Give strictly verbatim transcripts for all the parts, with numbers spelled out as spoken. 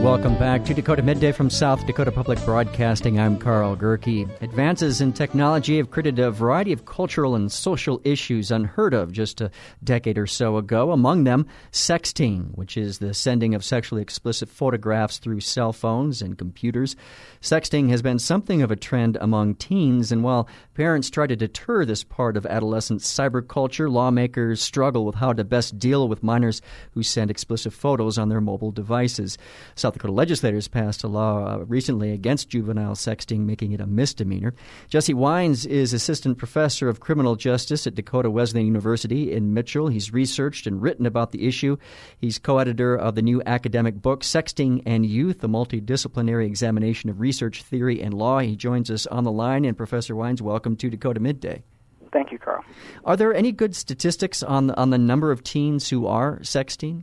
Welcome back to Dakota Midday from South Dakota Public Broadcasting. I'm Carl Gerke. Advances in technology have created a variety of cultural and social issues unheard of just a decade or so ago. Among them, sexting, which is the sending of sexually explicit photographs through cell phones and computers. Sexting has been something of a trend among teens, and while parents try to deter this part of adolescent cyberculture, lawmakers struggle with how to best deal with minors who send explicit photos on their mobile devices. South Dakota legislators passed a law uh, recently against juvenile sexting, making it a misdemeanor. Jesse Wines is assistant professor of criminal justice at Dakota Wesleyan University in Mitchell. He's researched and written about the issue. He's co-editor of the new academic book, Sexting and Youth, a multidisciplinary examination of research, theory, and law. He joins us on the line. And Professor Wines, welcome to Dakota Midday. Thank you, Carl. Are there any good statistics on, on the number of teens who are sexting?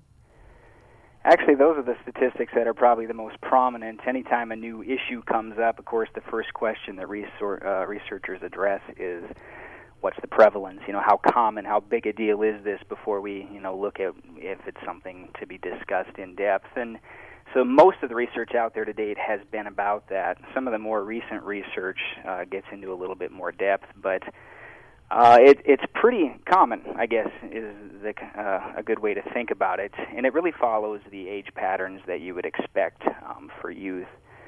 Actually, those are the statistics that are probably the most prominent. Anytime a new issue comes up, of course, the first question that resor- uh, researchers address is, what's the prevalence? You know, how common, how big a deal is this before we, you know, look at if it's something to be discussed in depth. And so most of the research out there to date has been about that. Some of the more recent research uh, gets into a little bit more depth, but Uh, it, it's pretty common, I guess, is the, uh, a good way to think about it. And it really follows the age patterns that you would expect um, for youth.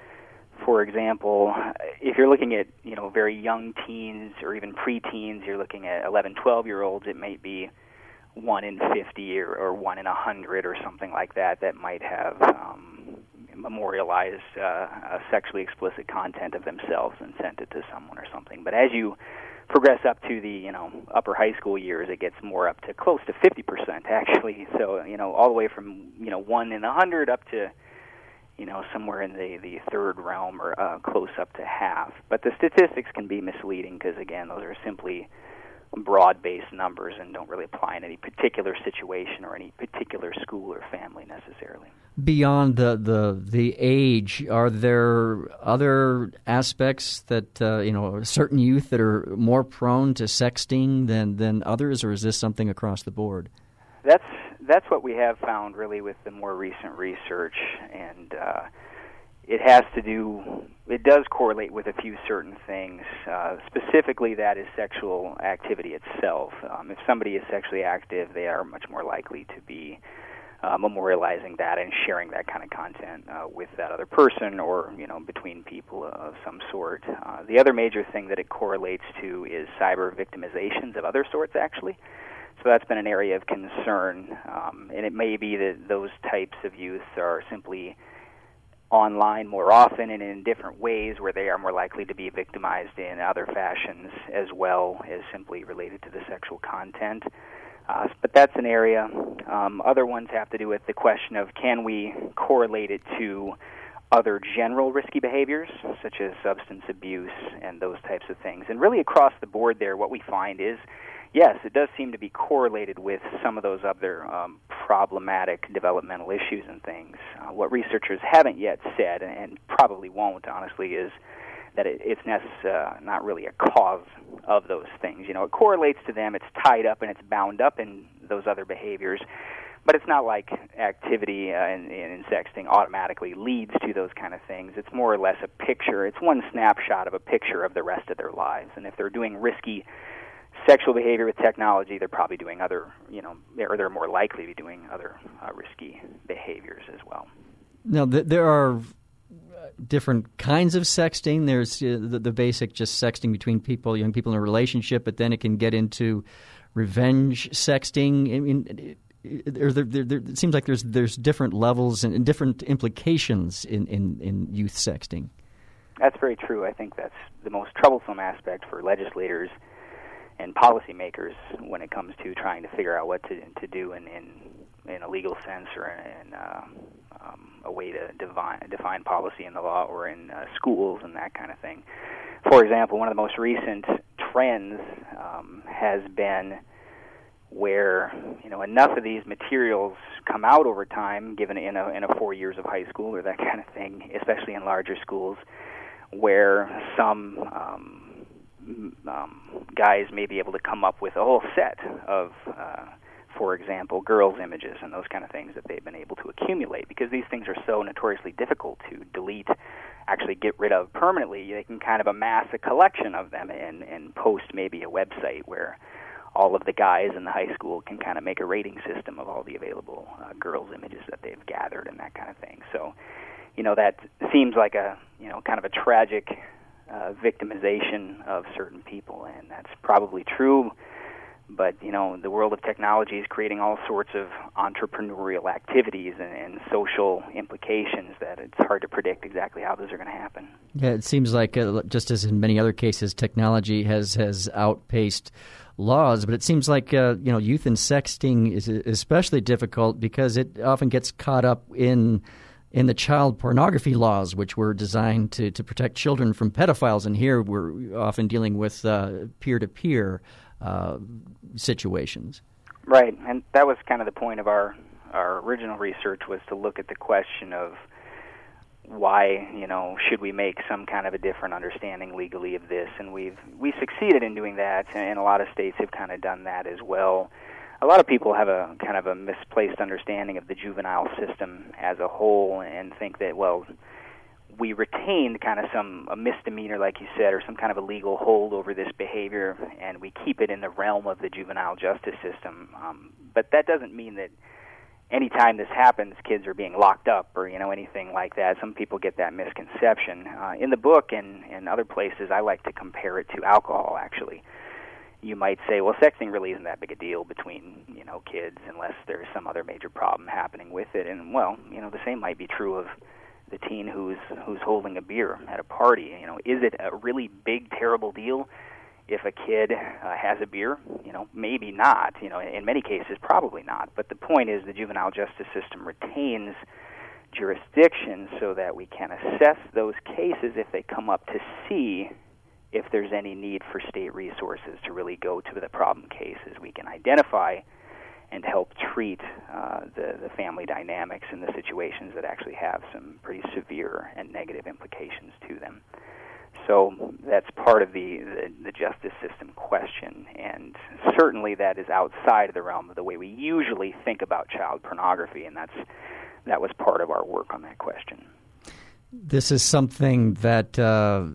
For example, if you're looking at, you know, very young teens or even preteens, you're looking at eleven, twelve-year-olds, it might be one in fifty or, or one in one hundred or something like that that might have um, memorialized uh, a sexually explicit content of themselves and sent it to someone or something. But as you progress up to the, you know, upper high school years, it gets more up to close to fifty percent, actually. So, you know, all the way from, you know, one in a hundred up to, you know, somewhere in the, the third realm or uh, close up to half. But the statistics can be misleading because, again, those are simply broad-based numbers and don't really apply in any particular situation or any particular school or family necessarily. Beyond the, the the age, are there other aspects that, uh, you know, certain youth that are more prone to sexting than, than others, or is this something across the board? That's that's what we have found really with the more recent research, and uh, it has to do, it does correlate with a few certain things. Uh, specifically, that is sexual activity itself. Um, if somebody is sexually active, they are much more likely to be Uh, memorializing that and sharing that kind of content uh, with that other person or, you know, between people of some sort. Uh, the other major thing that it correlates to is cyber victimizations of other sorts, actually. So that's been an area of concern, um, and it may be that those types of youth are simply online more often and in different ways where they are more likely to be victimized in other fashions as well as simply related to the sexual content. Uh, but that's an area. Um, other ones have to do with the question of, can we correlate it to other general risky behaviors, such as substance abuse and those types of things. And really across the board there, what we find is, yes, it does seem to be correlated with some of those other um, problematic developmental issues and things. Uh, what researchers haven't yet said, and probably won't, honestly, is that it, it's necess- uh, not really a cause of those things. You know, it correlates to them, it's tied up and it's bound up in those other behaviors, but it's not like activity uh, in, in sexting automatically leads to those kind of things. It's more or less a picture. It's one snapshot of a picture of the rest of their lives, and if they're doing risky sexual behavior with technology, they're probably doing other, you know, or they're more likely to be doing other uh, risky behaviors as well. Now, th- there are different kinds of sexting. There's uh, the, the basic just sexting between people, young people in a relationship, but then it can get into revenge sexting. I mean, it, it, there, there, there, it seems like there's there's different levels and, and different implications in, in, in youth sexting. That's very true. I think that's the most troublesome aspect for legislators and policymakers when it comes to trying to figure out what to to do in in, in a legal sense or in uh, um, a way to define, define policy in the law or in uh, schools and that kind of thing. For example, one of the most recent trends um, has been where, you know, enough of these materials come out over time, given in a in a four years of high school or that kind of thing, especially in larger schools, where some um, um, guys may be able to come up with a whole set of uh, for example, girls' images and those kind of things that they've been able to accumulate. Because these things are so notoriously difficult to delete, actually get rid of permanently, they can kind of amass a collection of them and, and post maybe a website where all of the guys in the high school can kind of make a rating system of all the available uh, girls' images that they've gathered and that kind of thing. So, you know, that seems like a, you know, kind of a tragic uh, victimization of certain people, and that's probably true. But, you know, the world of technology is creating all sorts of entrepreneurial activities and, and social implications that it's hard to predict exactly how those are going to happen. Yeah, it seems like, uh, just as in many other cases, technology has, has outpaced laws, but it seems like uh, you know, youth and sexting is especially difficult because it often gets caught up in in the child pornography laws, which were designed to, to protect children from pedophiles. And here we're often dealing with uh, peer-to-peer uh, situations. Right, and that was kind of the point of our, our original research, was to look at the question of why, you know, should we make some kind of a different understanding legally of this? And we've we succeeded in doing that, and a lot of states have kind of done that as well. A lot of people have a kind of a misplaced understanding of the juvenile system as a whole and think that, well, we retained kind of some a misdemeanor, like you said, or some kind of a legal hold over this behavior, and we keep it in the realm of the juvenile justice system. Um, but that doesn't mean that anytime this happens, kids are being locked up or, you know, anything like that. Some people get that misconception. Uh, in the book and, and other places, I like to compare it to alcohol, actually. You might say, well, sexting really isn't that big a deal between, you know, kids unless there's some other major problem happening with it. And, well, you know, the same might be true of the teen who's who's holding a beer at a party. You know, is it a really big, terrible deal if a kid uh, has a beer? You know, maybe not. You know, in many cases, probably not. But the point is the juvenile justice system retains jurisdiction so that we can assess those cases if they come up to see if there's any need for state resources to really go to the problem cases. We can identify and help treat uh, the, the family dynamics in the situations that actually have some pretty severe and negative implications to them. So that's part of the, the, the justice system question, and certainly that is outside of the realm of the way we usually think about child pornography, and that's that was part of our work on that question. This is something that uh,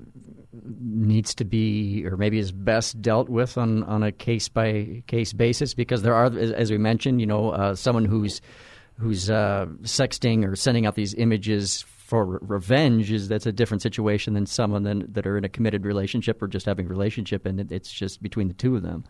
needs to be, or maybe is best dealt with on, on a case-by-case basis, because there are, as we mentioned, you know, uh, someone who's who's uh, sexting or sending out these images for re- revenge is that's a different situation than someone then, that are in a committed relationship or just having a relationship, and it, it's just between the two of them.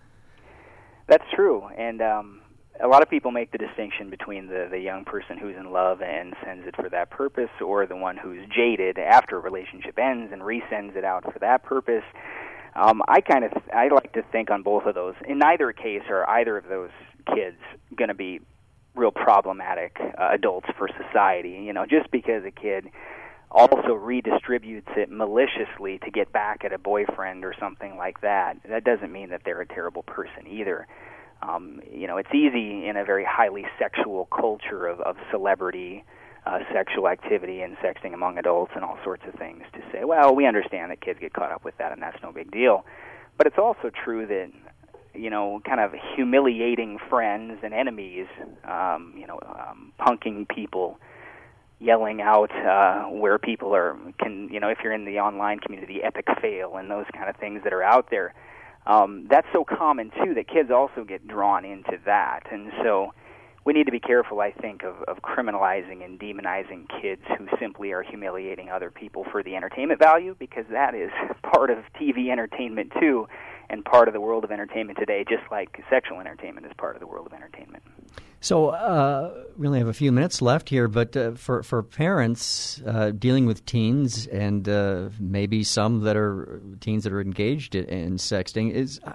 That's true, and um, a lot of people make the distinction between the, the young person who's in love and sends it for that purpose, or the one who's jaded after a relationship ends and resends it out for that purpose. Um, I kind of I like to think on both of those. In neither case are either of those kids going to be real problematic uh, adults for society. You know, just because a kid also redistributes it maliciously to get back at a boyfriend or something like that, that doesn't mean that they're a terrible person either. Um, you know, it's easy in a very highly sexual culture of, of celebrity uh, sexual activity and sexting among adults and all sorts of things to say, well, we understand that kids get caught up with that and that's no big deal. But it's also true that, you know, kind of humiliating friends and enemies, um, you know, um, punking people, yelling out uh, where people are, can, you know, if you're in the online community, epic fail and those kind of things that are out there. Um, that's so common, too, that kids also get drawn into that. And so we need to be careful, I think, of, of criminalizing and demonizing kids who simply are humiliating other people for the entertainment value, because that is part of T V entertainment, too, and part of the world of entertainment today, just like sexual entertainment is part of the world of entertainment. So uh, we only have a few minutes left here, but uh, for, for parents uh, dealing with teens and uh, maybe some that are teens that are engaged in, in sexting, is uh,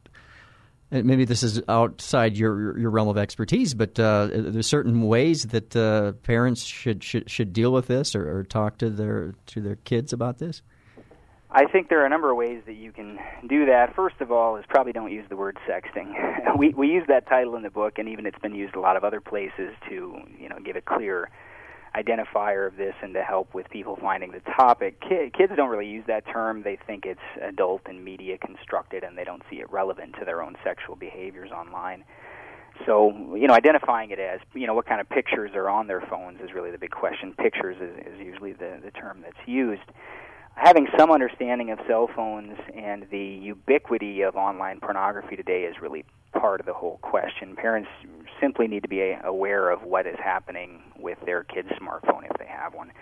maybe this is outside your your realm of expertise, but uh, there's certain ways that uh, parents should, should should deal with this or, or talk to their to their kids about this. I think there are a number of ways that you can do that. First of all is probably don't use the word sexting. We we use that title in the book, and even it's been used a lot of other places to, you know, give a clear identifier of this and to help with people finding the topic. Kids don't really use that term. They think it's adult and media constructed, and they don't see it relevant to their own sexual behaviors online. So, you know, identifying it as, you know, what kind of pictures are on their phones is really the big question. Pictures is, is usually the, the term that's used. Having some understanding of cell phones and the ubiquity of online pornography today is really part of the whole question. Parents simply need to be aware of what is happening with their kid's smartphone if they have one.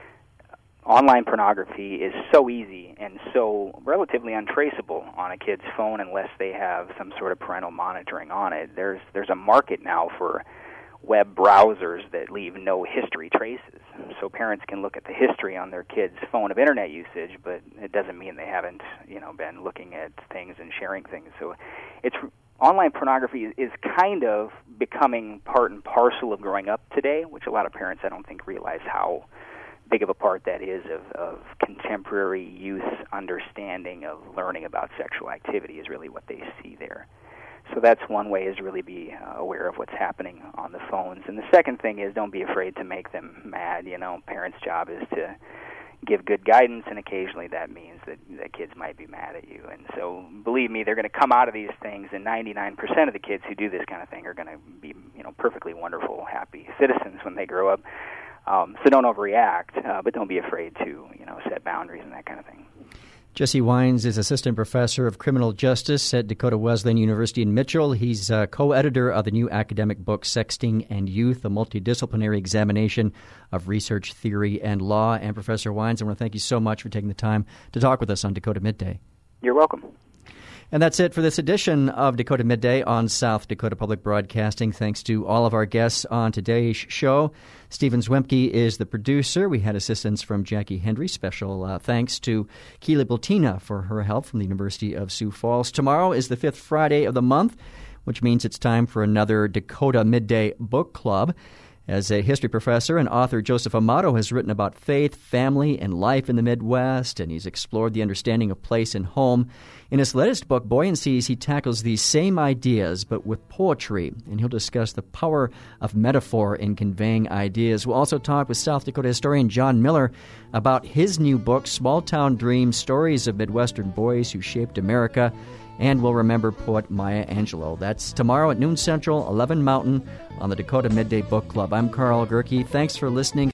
Online pornography is so easy and so relatively untraceable on a kid's phone unless they have some sort of parental monitoring on it. There's there's a market now for web browsers that leave no history traces. So parents can look at the history on their kid's phone of internet usage, but it doesn't mean they haven't, you know, been looking at things and sharing things. So it's online pornography is kind of becoming part and parcel of growing up today, which a lot of parents I don't think realize how big of a part that is of, of contemporary youth understanding of learning about sexual activity is really what they see there. So that's one way, is really be uh, aware of what's happening on the phones. And the second thing is don't be afraid to make them mad. You know, parents' job is to give good guidance, and occasionally that means that, that kids might be mad at you. And so believe me, they're going to come out of these things, and ninety-nine percent of the kids who do this kind of thing are going to be, you know, perfectly wonderful, happy citizens when they grow up. Um, so don't overreact, uh, but don't be afraid to, you know, set boundaries and that kind of thing. Jesse Wines is Assistant Professor of Criminal Justice at Dakota Wesleyan University in Mitchell. He's uh, co-editor of the new academic book, Sexting and Youth, a multidisciplinary examination of research, theory, and law. And Professor Wines, I want to thank you so much for taking the time to talk with us on Dakota Midday. You're welcome. And that's it for this edition of Dakota Midday on South Dakota Public Broadcasting. Thanks to all of our guests on today's show. Stephen Zwemke is the producer. We had assistance from Jackie Hendry. Special uh, thanks to Keely Bultina for her help from the University of Sioux Falls. Tomorrow is the fifth Friday of the month, which means it's time for another Dakota Midday Book Club. As a history professor and author, Joseph Amato has written about faith, family, and life in the Midwest, and he's explored the understanding of place and home. In his latest book, Buoyancies, he tackles these same ideas, but with poetry, and he'll discuss the power of metaphor in conveying ideas. We'll also talk with South Dakota historian John Miller about his new book, Small Town Dreams, Stories of Midwestern Boys Who Shaped America. And we'll remember poet Maya Angelou. That's tomorrow at noon Central, eleven Mountain, on the Dakota Midday Book Club. I'm Carl Gerke. Thanks for listening.